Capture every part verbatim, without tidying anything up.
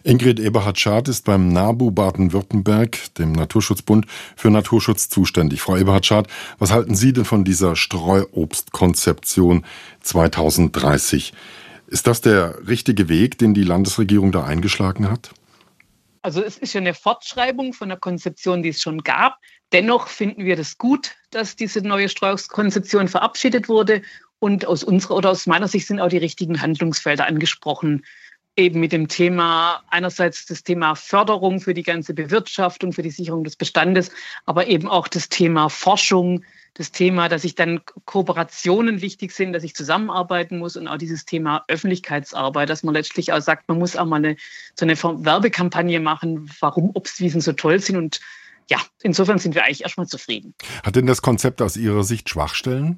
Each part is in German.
Ingrid Eberhard-Schad ist beim NABU Baden-Württemberg, dem Naturschutzbund, für Naturschutz zuständig. Frau Eberhard-Schad, was halten Sie denn von dieser Streuobstkonzeption zweitausenddreißig? Ist das der richtige Weg, den die Landesregierung da eingeschlagen hat? Also es ist ja eine Fortschreibung von der Konzeption, die es schon gab. Dennoch finden wir das gut, dass diese neue Streuobstkonzeption verabschiedet wurde. Und aus unserer oder aus meiner Sicht sind auch die richtigen Handlungsfelder angesprochen. Eben mit dem Thema, einerseits das Thema Förderung für die ganze Bewirtschaftung, für die Sicherung des Bestandes, aber eben auch das Thema Forschung, das Thema, dass sich dann Kooperationen wichtig sind, dass ich zusammenarbeiten muss und auch dieses Thema Öffentlichkeitsarbeit, dass man letztlich auch sagt, man muss auch mal eine, so eine Werbekampagne machen, warum Obstwiesen so toll sind. Und ja, insofern sind wir eigentlich erstmal zufrieden. Hat denn das Konzept aus Ihrer Sicht Schwachstellen?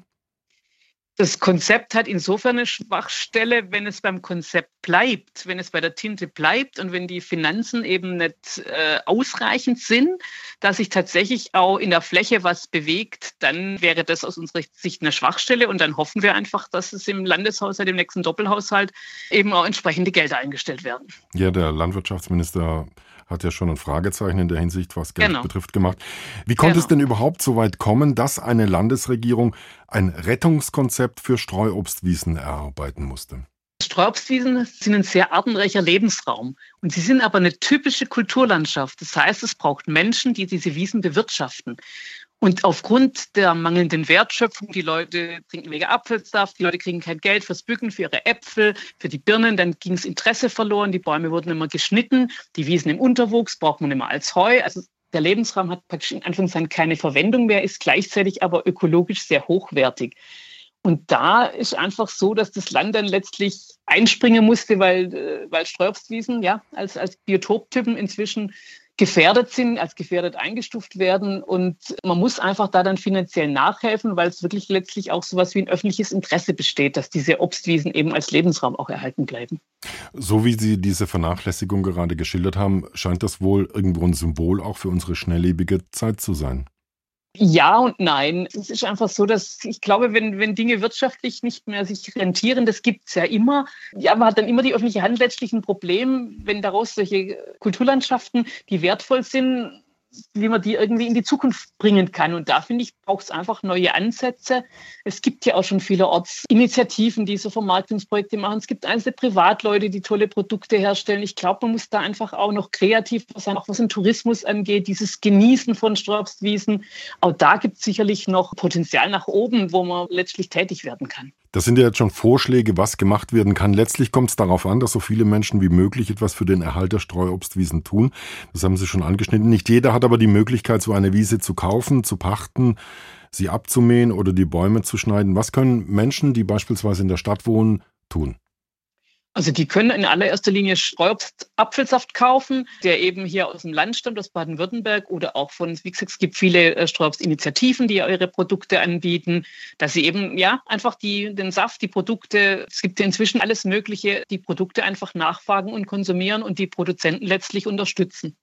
Das Konzept hat insofern eine Schwachstelle, wenn es beim Konzept bleibt, wenn es bei der Tinte bleibt und wenn die Finanzen eben nicht äh, ausreichend sind, dass sich tatsächlich auch in der Fläche was bewegt, dann wäre das aus unserer Sicht eine Schwachstelle und dann hoffen wir einfach, dass es im Landeshaushalt, im nächsten Doppelhaushalt eben auch entsprechende Gelder eingestellt werden. Ja, der Landwirtschaftsminister hat ja schon ein Fragezeichen in der Hinsicht, was Geld Genau. betrifft, gemacht. Wie konnte Genau. es denn überhaupt so weit kommen, dass eine Landesregierung ein Rettungskonzept für Streuobstwiesen erarbeiten musste? Streuobstwiesen sind ein sehr artenreicher Lebensraum und sie sind aber eine typische Kulturlandschaft. Das heißt, es braucht Menschen, die diese Wiesen bewirtschaften. Und aufgrund der mangelnden Wertschöpfung, die Leute trinken weniger Apfelsaft, die Leute kriegen kein Geld fürs Bücken, für ihre Äpfel, für die Birnen, dann ging das Interesse verloren, die Bäume wurden immer geschnitten, die Wiesen im Unterwuchs braucht man immer als Heu. Also der Lebensraum hat praktisch in Anführungszeichen keine Verwendung mehr, ist gleichzeitig aber ökologisch sehr hochwertig. Und da ist einfach so, dass das Land dann letztlich einspringen musste, weil, weil Streuobstwiesen ja, als, als Biotoptypen inzwischen gefährdet sind, als gefährdet eingestuft werden. Und man muss einfach da dann finanziell nachhelfen, weil es wirklich letztlich auch sowas wie ein öffentliches Interesse besteht, dass diese Obstwiesen eben als Lebensraum auch erhalten bleiben. So wie Sie diese Vernachlässigung gerade geschildert haben, scheint das wohl irgendwo ein Symbol auch für unsere schnelllebige Zeit zu sein. Ja und nein. Es ist einfach so, dass ich glaube, wenn, wenn Dinge wirtschaftlich nicht mehr sich rentieren, das gibt es ja immer. Ja, man hat dann immer die öffentliche Hand letztlich ein Problem, wenn daraus solche Kulturlandschaften, die wertvoll sind, wie man die irgendwie in die Zukunft bringen kann. Und da, finde ich, braucht es einfach neue Ansätze. Es gibt ja auch schon vielerorts Initiativen, die so Vermarktungsprojekte machen. Es gibt einzelne Privatleute, die tolle Produkte herstellen. Ich glaube, man muss da einfach auch noch kreativ sein, auch was den Tourismus angeht, dieses Genießen von Streuobstwiesen. Auch da gibt es sicherlich noch Potenzial nach oben, wo man letztlich tätig werden kann. Das sind ja jetzt schon Vorschläge, was gemacht werden kann. Letztlich kommt es darauf an, dass so viele Menschen wie möglich etwas für den Erhalt der Streuobstwiesen tun. Das haben Sie schon angeschnitten. Nicht jeder hat aber die Möglichkeit, so eine Wiese zu kaufen, zu pachten, sie abzumähen oder die Bäume zu schneiden. Was können Menschen, die beispielsweise in der Stadt wohnen, tun? Also die können in allererster Linie Streuobst-Apfelsaft kaufen, der eben hier aus dem Land stammt, aus Baden-Württemberg oder auch von, wie gesagt, es gibt viele äh, Streuobst-Initiativen, die ihre Produkte anbieten, dass sie eben ja einfach die, den Saft, die Produkte, es gibt ja inzwischen alles Mögliche, die Produkte einfach nachfragen und konsumieren und die Produzenten letztlich unterstützen.